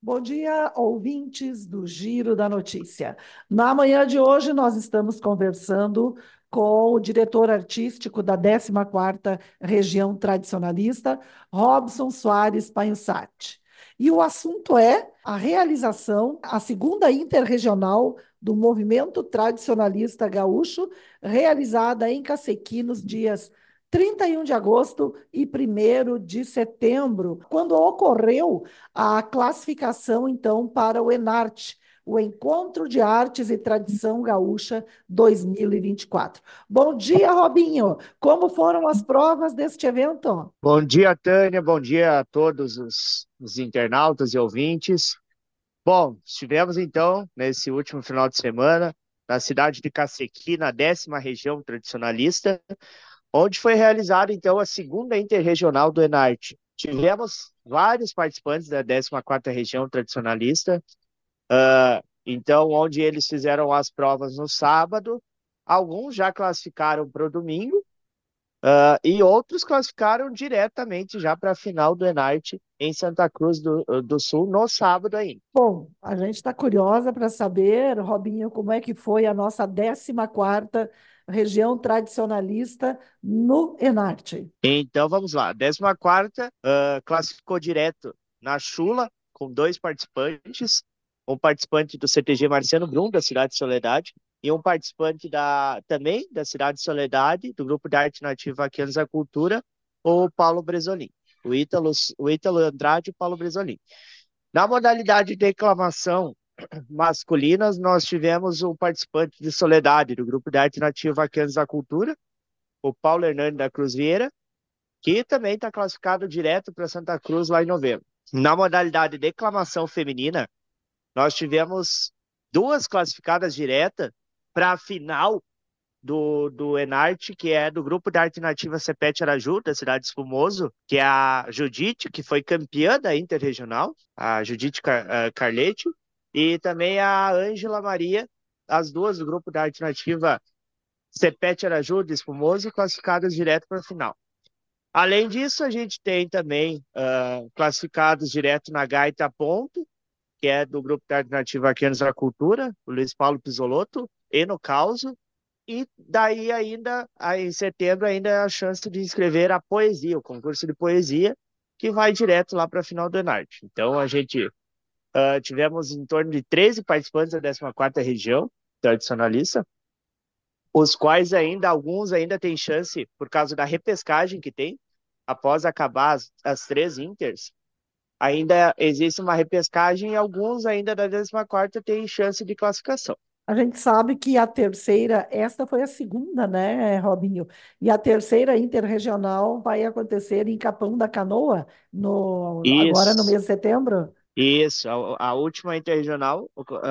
Bom dia, ouvintes do Giro da Notícia. Na manhã de hoje, nós estamos conversando com o diretor artístico da 14ª Região Tradicionalista, Robson Soares Panhussati. E o assunto é a realização, a segunda interregional do Movimento Tradicionalista Gaúcho, realizada em Cacequi nos dias 31 de agosto e 1º de setembro, quando ocorreu a classificação, então, para o ENARTE, o Encontro de Artes e Tradição Gaúcha 2024. Bom dia, Robinho! Como foram as provas deste evento? Bom dia, Tânia. Bom dia a todos os internautas e ouvintes. Bom, estivemos então nesse último final de semana na cidade de Cacequi, na 10ª região tradicionalista, onde foi realizada então a segunda interregional do Enarte. Tivemos vários participantes da 14ª região tradicionalista, então onde eles fizeram as provas no sábado, alguns já classificaram para o domingo. E outros classificaram diretamente já para a final do Enarte em Santa Cruz do Sul no sábado ainda. Bom, a gente está curiosa para saber, Robinho, como é que foi a nossa 14ª região tradicionalista no Enarte. Então vamos lá. 14ª classificou direto na Chula com dois participantes, um participante do CTG Marciano Brum, da Cidade de Soledade, e um participante também da Cidade de Soledade, do Grupo de Arte Nativa Aquenos da Cultura, o Paulo Bresolim. O Ítalo Andrade e o Paulo Bresolim. Na modalidade de declamação masculinas, nós tivemos um participante de Soledade, do Grupo de Arte Nativa Aquenos da Cultura, o Paulo Hernani da Cruz Vieira, que também está classificado direto para Santa Cruz lá em novembro. Na modalidade de declamação feminina, nós tivemos duas classificadas diretas para a final do Enarte, que é do Grupo de Arte Nativa Cepete Araju, da cidade de Espumoso, que é a Judite, que foi campeã da Interregional, a Judite Carletti, e também a Ângela Maria, as duas do Grupo de Arte Nativa Cepete Araju, de Espumoso, classificadas direto para a final. Além disso, a gente tem também classificados direto na Gaita Ponto, que é do Grupo de Arte Nativa Aquenos da Cultura, o Luiz Paulo Pisolotto, e no Causo. E daí ainda, aí em setembro, ainda é a chance de inscrever a poesia, o concurso de poesia, que vai direto lá para a final do Enarte. Então, a gente tivemos em torno de 13 participantes da 14ª região tradicionalista, os quais ainda, alguns ainda têm chance, por causa da repescagem que tem, após acabar as três Inters, ainda existe uma repescagem e alguns ainda da 14ª têm chance de classificação. A gente sabe que a terceira, esta foi a segunda, né, Robinho? E a terceira interregional vai acontecer em Capão da Canoa, agora no Isso, mês de setembro. isso. A última interregional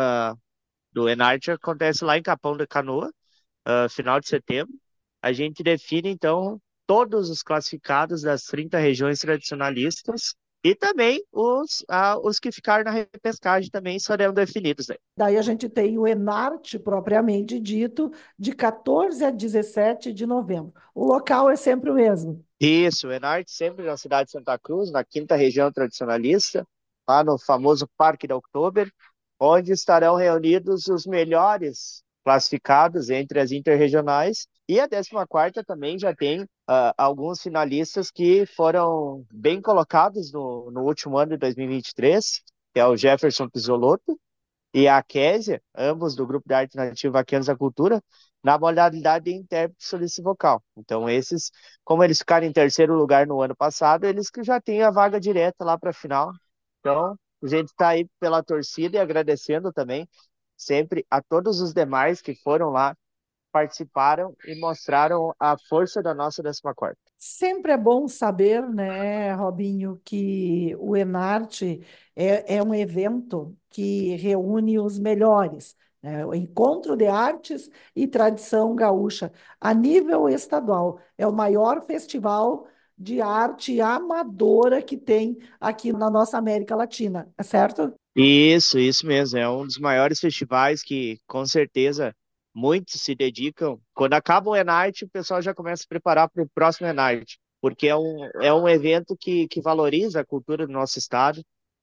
do Enarte acontece lá em Capão da Canoa, final de setembro. A gente define, então, todos os classificados das 30 regiões tradicionalistas e também os que ficaram na repescagem também serão definidos, né? Daí a gente tem o Enarte, propriamente dito, de 14 a 17 de novembro. O local é sempre o mesmo. Isso, o Enarte sempre na cidade de Santa Cruz, na quinta região tradicionalista, lá no famoso Parque da Oktober, onde estarão reunidos os melhores classificados entre as interregionais, e a 14ª também já tem alguns finalistas que foram bem colocados no último ano de 2023, que é o Jefferson Pisolotto e a Késia, ambos do Grupo de Arte Nativa Aquenos da Cultura, na modalidade de intérprete solista vocal. Então, esses, como eles ficaram em terceiro lugar no ano passado, eles que já têm a vaga direta lá para a final. Então, a gente está aí pela torcida e agradecendo também sempre a todos os demais que foram lá, participaram e mostraram a força da nossa 14ª. Sempre é bom saber, né, Robinho, que o Enarte é um evento que reúne os melhores, né? O Encontro de Artes e Tradição Gaúcha, a nível estadual. É o maior festival de arte amadora que tem aqui na nossa América Latina, é certo? Isso mesmo. É um dos maiores festivais que, com certeza, muitos se dedicam. Quando acaba o Enarte, o pessoal já começa a se preparar para o próximo Enarte, porque é um evento que valoriza a cultura do nosso estado.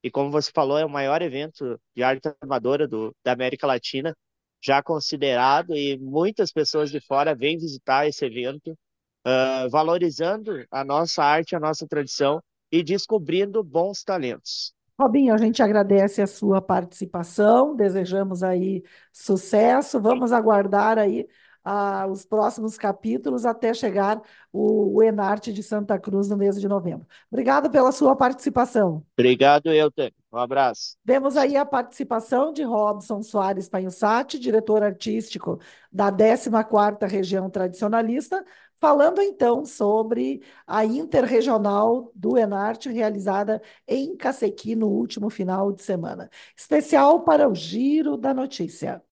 E como você falou, é o maior evento de arte amadora da América Latina, já considerado, e muitas pessoas de fora vêm visitar esse evento, valorizando a nossa arte, a nossa tradição e descobrindo bons talentos. Robinho, a gente agradece a sua participação, desejamos aí sucesso, vamos aguardar aí os próximos capítulos até chegar o Enarte de Santa Cruz no mês de novembro. Obrigado pela sua participação. Obrigado, Eutênio. Um abraço. Temos aí a participação de Robson Soares Panhussati, diretor artístico da 14ª Região Tradicionalista, falando então sobre a Interregional do Enarte realizada em Cacequi no último final de semana. Especial para o Giro da Notícia.